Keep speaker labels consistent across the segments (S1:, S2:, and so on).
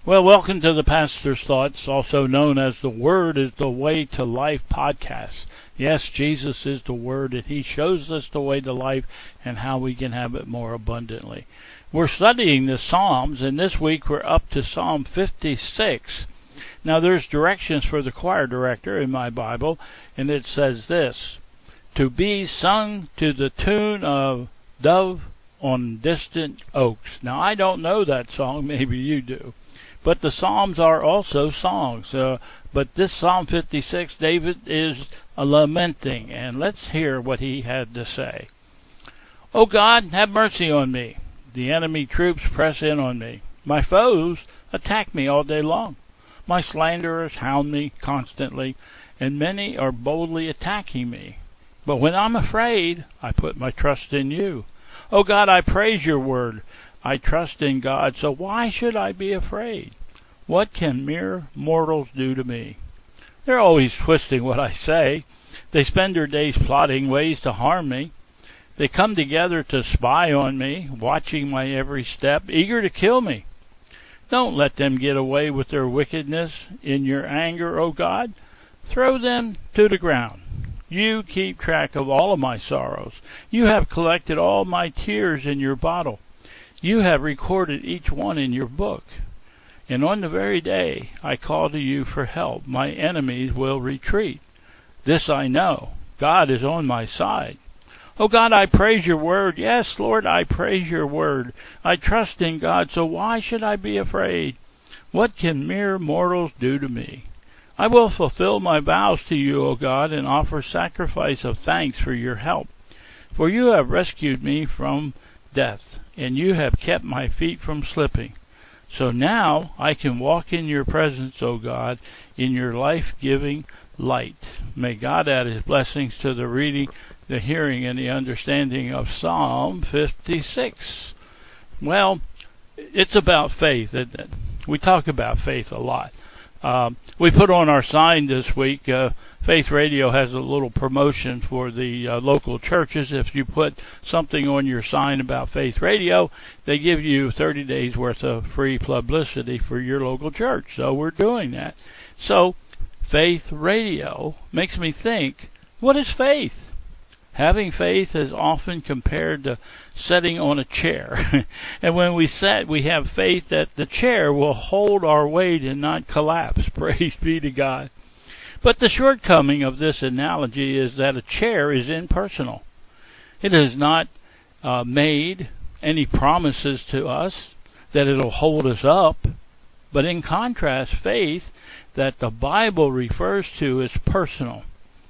S1: Well, welcome to the Pastor's Thoughts, also known as the Word is the Way to Life podcast. Yes, Jesus is the Word, and He shows us the way to life and how we can have it more abundantly. We're studying the Psalms, and this week we're up to Psalm 56. Now, there's directions for the choir director in my Bible, and it says this: to be sung to the tune of Dove on Distant Oaks. Now, I don't know that song, maybe you do. But the Psalms are also songs. But this Psalm 56, David is lamenting. And let's hear what he had to say. O God, have mercy on me. The enemy troops press in on me. My foes attack me all day long. My slanderers hound me constantly, and many are boldly attacking me. But when I'm afraid, I put my trust in you. O God, I praise your word. I trust in God, so why should I be afraid? What can mere mortals do to me? They're always twisting what I say. They spend their days plotting ways to harm me. They come together to spy on me, watching my every step, eager to kill me. Don't let them get away with their wickedness. In your anger, O God, throw them to the ground. You keep track of all of my sorrows. You have collected all my tears in your bottle. You have recorded each one in your book. And on the very day I call to you for help, my enemies will retreat. This I know, God is on my side. Oh God, I praise your word. Yes, Lord, I praise your word. I trust in God, so why should I be afraid? What can mere mortals do to me? I will fulfill my vows to you, O God, and offer sacrifice of thanks for your help. For you have rescued me from death, and you have kept my feet from slipping. So now I can walk in your presence, O God, in your life-giving light. May God add his blessings to the reading, the hearing, and the understanding of Psalm 56. Well, it's about faith, isn't it? We talk about faith a lot. We put on our sign this week, Faith Radio has a little promotion for the local churches. If you put something on your sign about Faith Radio, they give you 30 days worth of free publicity for your local church. So we're doing that. So Faith Radio makes me think, what is faith? Having faith is often compared to sitting on a chair. And when we sit, we have faith that the chair will hold our weight and not collapse. Praise be to God. But the shortcoming of this analogy is that a chair is impersonal. It has not made any promises to us that it'll hold us up. But in contrast, faith that the Bible refers to is personal.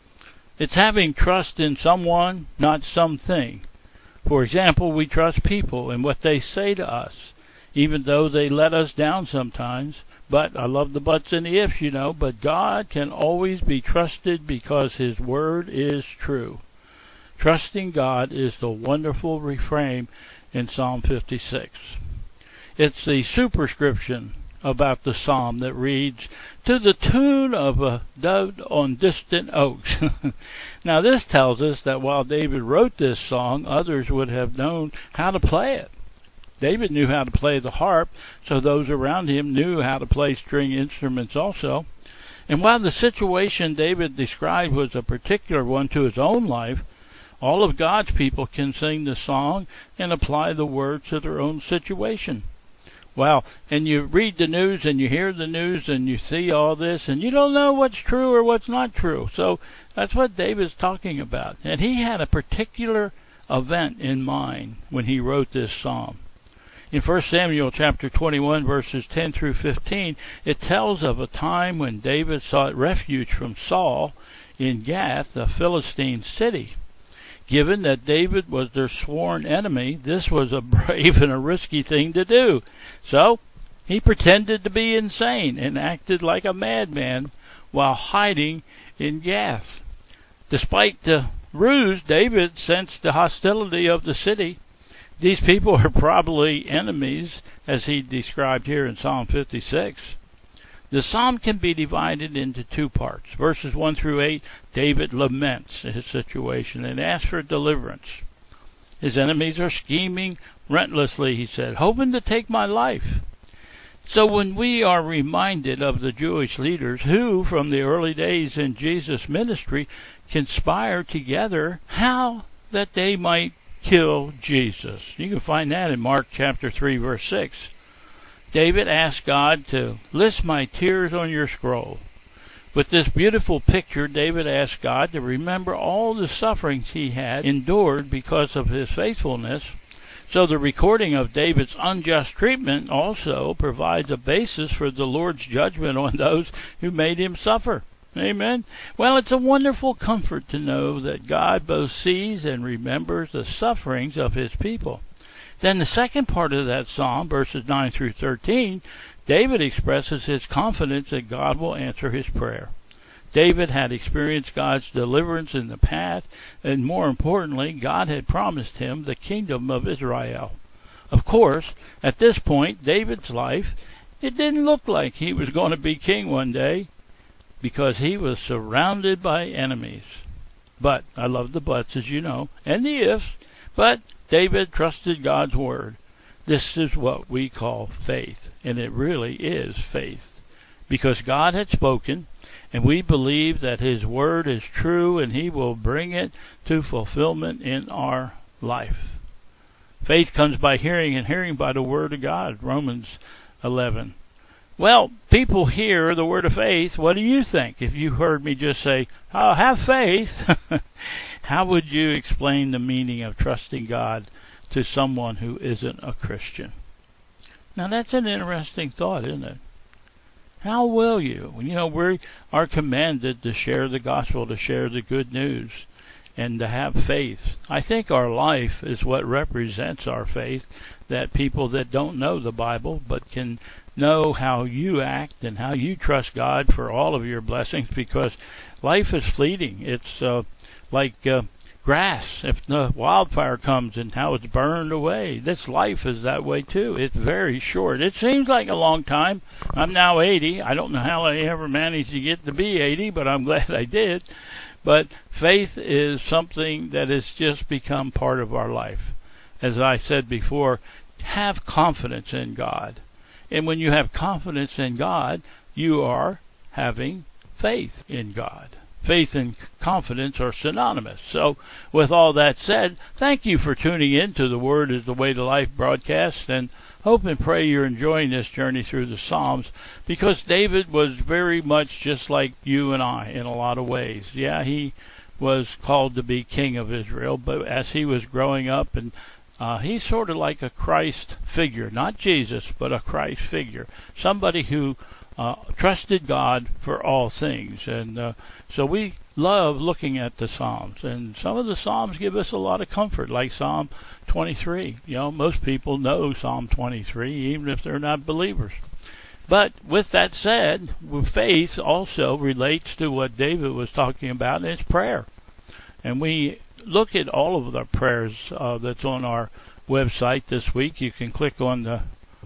S1: It's having trust in someone, not something. For example, we trust people and what they say to us, even though they let us down sometimes. But I love the buts and the ifs, you know. But God can always be trusted because his word is true. Trusting God is the wonderful refrain in Psalm 56. It's the superscription about the psalm that reads, to the tune of a dove on distant oaks. Now this tells us that while David wrote this song, others would have known how to play it. David knew how to play the harp, so those around him knew how to play string instruments also. And while the situation David described was a particular one to his own life, all of God's people can sing the song and apply the words to their own situation. Wow, and you read the news and you hear the news and you see all this and you don't know what's true or what's not true. So that's what David's talking about. And he had a particular event in mind when he wrote this psalm. In 1 Samuel chapter 21 verses 10 through 15, it tells of a time when David sought refuge from Saul in Gath, a Philistine city. Given that David was their sworn enemy, this was a brave and a risky thing to do. So he pretended to be insane and acted like a madman while hiding in Gath. Despite the ruse, David sensed the hostility of the city. These people are probably enemies, as he described here in Psalm 56. The psalm can be divided into two parts. Verses 1 through 8, David laments his situation and asks for deliverance. His enemies are scheming relentlessly, he said, hoping to take my life. So when we are reminded of the Jewish leaders who, from the early days in Jesus' ministry, conspire together how that they might kill Jesus. You can find that in Mark chapter 3, verse 6. David asked God to list my tears on your scroll. With this beautiful picture, David asked God to remember all the sufferings he had endured because of his faithfulness. So the recording of David's unjust treatment also provides a basis for the Lord's judgment on those who made him suffer. Amen. Well, it's a wonderful comfort to know that God both sees and remembers the sufferings of his people. Then the second part of that psalm, verses 9 through 13, David expresses his confidence that God will answer his prayer. David had experienced God's deliverance in the past, and more importantly, God had promised him the kingdom of Israel. Of course, at this point, David's life, it didn't look like he was going to be king one day, because he was surrounded by enemies. But, I love the buts, as you know, and the ifs, but David trusted God's word. This is what we call faith, and it really is faith, because God had spoken, and we believe that his word is true and he will bring it to fulfillment in our life. Faith comes by hearing, and hearing by the word of God, Romans 11. Well, people hear the word of faith. What do you think? If you heard me just say, oh, have faith, how would you explain the meaning of trusting God to someone who isn't a Christian? Now that's an interesting thought, isn't it? How will you? You know, we are commanded to share the gospel, to share the good news, and to have faith. I think our life is what represents our faith, that people that don't know the Bible but can know how you act and how you trust God for all of your blessings, because life is fleeting. It's like grass. If the wildfire comes and how it's burned away, this life is that way too. It's very short. It seems like a long time. I'm now 80. I don't know how I ever managed to get to be 80, but I'm glad I did. But faith is something that has just become part of our life. As I said before, have confidence in God. And when you have confidence in God, you are having faith in God. Faith and confidence are synonymous. So, with all that said, thank you for tuning in to the Word is the Way to Life broadcast, and hope and pray you're enjoying this journey through the Psalms, because David was very much just like you and I in a lot of ways. Yeah, he was called to be king of Israel, but as he was growing up, and he's sort of like a Christ figure, not Jesus, but a Christ figure, somebody who trusted God for all things. And so we love looking at the Psalms, and some of the Psalms give us a lot of comfort, like Psalm 23. You know, most people know Psalm 23, even if they're not believers. But with that said, faith also relates to what David was talking about, and it's prayer. And we look at all of the prayers that's on our website this week. You can click on the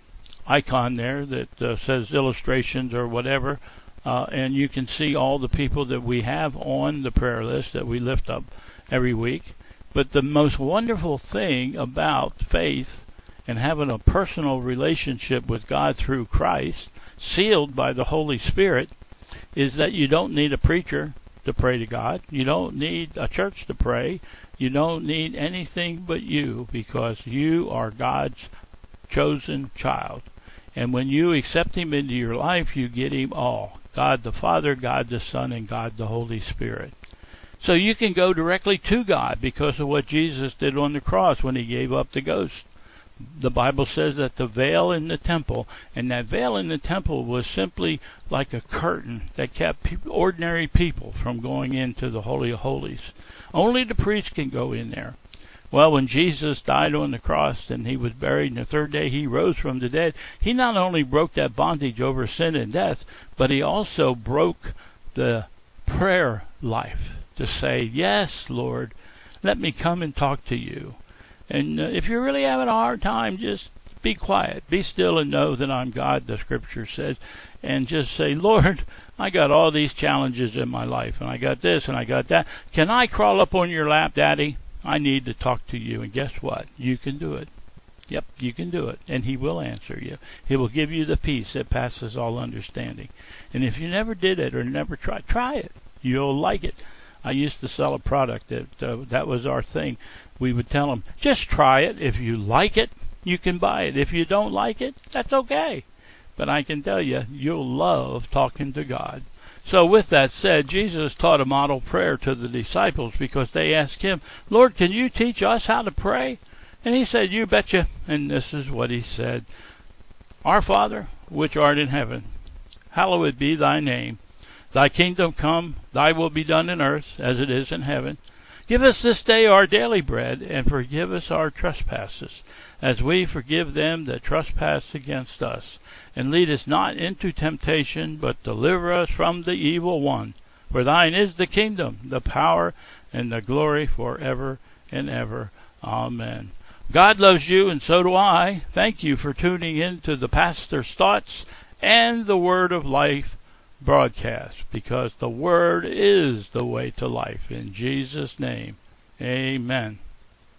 S1: icon there that says illustrations or whatever, and you can see all the people that we have on the prayer list that we lift up every week. But the most wonderful thing about faith and having a personal relationship with God through Christ, sealed by the Holy Spirit, is that you don't need a preacher to pray to God. You don't need a church to pray. You don't need anything but you, because you are God's chosen child. And when you accept him into your life, you get him all. God the Father, God the Son, and God the Holy Spirit. So you can go directly to God because of what Jesus did on the cross when he gave up the ghost. The Bible says that the veil in the temple, and that veil in the temple was simply like a curtain that kept ordinary people from going into the Holy of Holies. Only the priest can go in there. Well, when Jesus died on the cross and he was buried, and the third day he rose from the dead, he not only broke that bondage over sin and death, but he also broke the prayer life to say, yes, Lord, let me come and talk to you. And if you're really having a hard time, just be quiet. Be still and know that I'm God, the Scripture says. And just say, Lord, I got all these challenges in my life, and I got this and I got that. Can I crawl up on your lap, Daddy? I need to talk to you. And guess what? You can do it. Yep, you can do it, and He will answer you. He will give you the peace that passes all understanding. And if you never did it or never tried, try it. You'll like it. I used to sell a product that was our thing. We would tell them, just try it. If you like it, you can buy it. If you don't like it, that's okay. But I can tell you, you'll love talking to God. So with that said, Jesus taught a model prayer to the disciples because they asked Him, Lord, can you teach us how to pray? And He said, you betcha. And this is what He said. Our Father, which art in heaven, hallowed be thy name. Thy kingdom come, thy will be done in earth as it is in heaven. Give us this day our daily bread, and forgive us our trespasses, as we forgive them that trespass against us. And lead us not into temptation, but deliver us from the evil one. For thine is the kingdom, the power, and the glory forever and ever. Amen. God loves you, and so do I. Thank you for tuning in to the Pastor's Thoughts and the Word of Life broadcast, because the Word is the way to life. In Jesus' name, amen.